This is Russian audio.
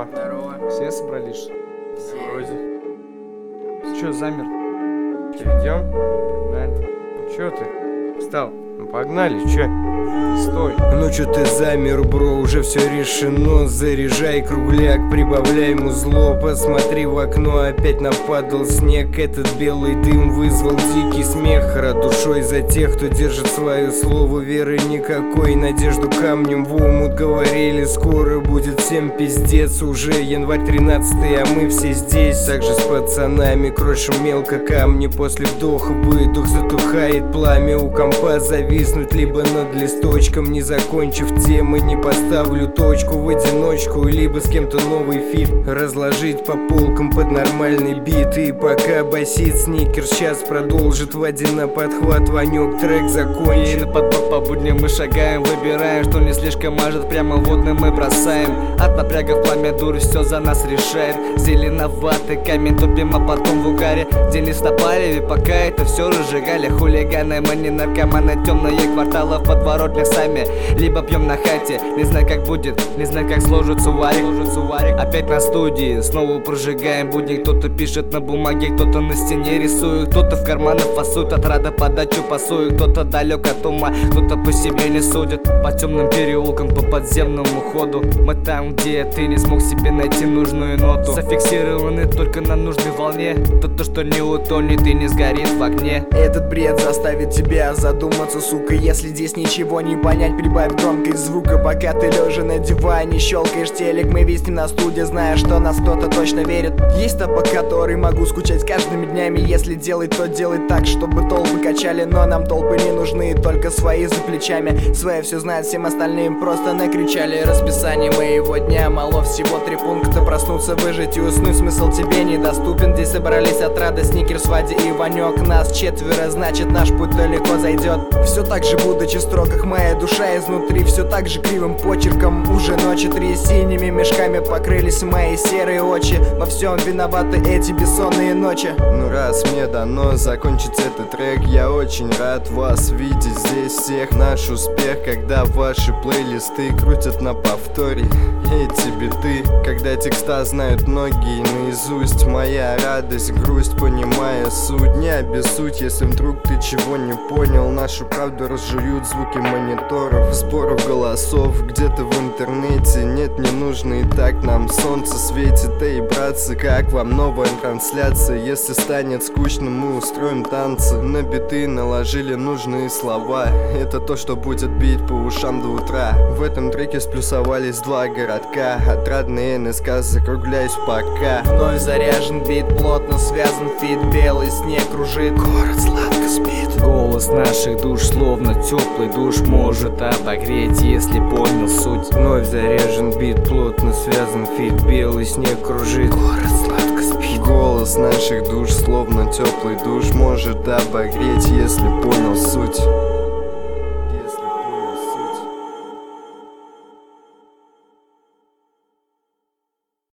Здорово. Все собрались? Все. Вроде. Че, замер? Идем? Погнали. Че ты? Встал. Ну погнали, че? Стой. Ну чё ты замер, бро, уже все решено. Заряжай кругляк, прибавляй музло. Посмотри в окно, опять нападал снег. Этот белый дым вызвал дикий смех. Рад душой за тех, кто держит свое слово. Веры никакой, надежду камнем в омут. Говорили, скоро будет всем пиздец. Уже январь 13-й, а мы все здесь. Также с пацанами крошим мелко камни. После вдоха выдох, затухает пламя. У компа зависнуть либо над листочком. Не закончив темы, не поставлю точку в одиночку, либо с кем-то новый фит разложить по полкам под нормальный бит. И пока басит сникер, сейчас продолжит в один на подхват Ванек трек закончит. И на подбор по будням мы шагаем, выбираем, что не слишком мажет, прямо водным мы бросаем. От напряга в пламя дурость все за нас решает. Зеленоватый камень топим, а потом в угаре. День листопалеве, пока это все разжигали. Хулиганы, мы не наркоманы, темные кварталы в подворотнях сами. Либо пьем на хате, не знаю как будет, не знаю как сложится варик. Опять на студии, снова прожигаем будни. Кто-то пишет на бумаге, кто-то на стене рисует, кто-то в карманах фасует, от рада подачу пасует. Кто-то далек от ума, кто-то по себе не судит. По темным переулкам, по подземному ходу. Мы там, где ты не смог себе найти нужную ноту. Зафиксированы только на нужной волне. То, что не утонет и не сгорит в огне. Этот бред заставит тебя задуматься, сука. Если здесь ничего не понять, прибавь громкость звука. Пока ты лежа на диване щелкаешь телек, мы виснем на студии, зная, что нас кто-то точно верит. Есть топ, по который могу скучать каждыми днями. Если делать, то делать так, чтобы толпы качали. Но нам толпы не нужны, только свои за плечами. Свои все знают, всем остальным просто накричали. Расписание моего дня, мало всего 3 пункта. Проснуться, выжить и уснуть, смысл тебе недоступен. Здесь собрались отрады, сникерс, Вадя и Ванек. Нас 4, значит наш путь далеко зайдет. Все так же будучи в строках, моя душа изнутри все так же кривым почерком. Уже ночи 3 синими мешками покрылись мои серые очи. Во всем виноваты эти бессонные ночи. Ну раз мне дано закончить этот трек, я очень рад вас видеть здесь всех. Наш успех, когда ваши плейлисты крутят на повторе эти биты, когда текста знают многие наизусть. Моя радость, грусть, понимая суть. Не обессудь, если вдруг ты чего не понял. Нашу правду разжуют звуки мониторов, споров, голосов где-то в интернете. Нет, не нужно, и так нам солнце светит. Эй, братцы, как вам новая трансляция? Если станет скучно, мы устроим танцы. На биты наложили нужные слова. Это то, что будет бить по ушам до утра. В этом треке сплюсовались 2 городка. Отрадный НСК, закругляюсь пока. Вновь заряжен бит, плотно связан фит. Белый снег кружит, город сладко спит. Голос наших душ, словно теплый душ, может обогреть, если понял суть. Вновь заряжен бит, плотно связан фит. Белый снег кружит, город сладко спит. голос наших душ, словно теплый душ, может обогреть, если понял суть.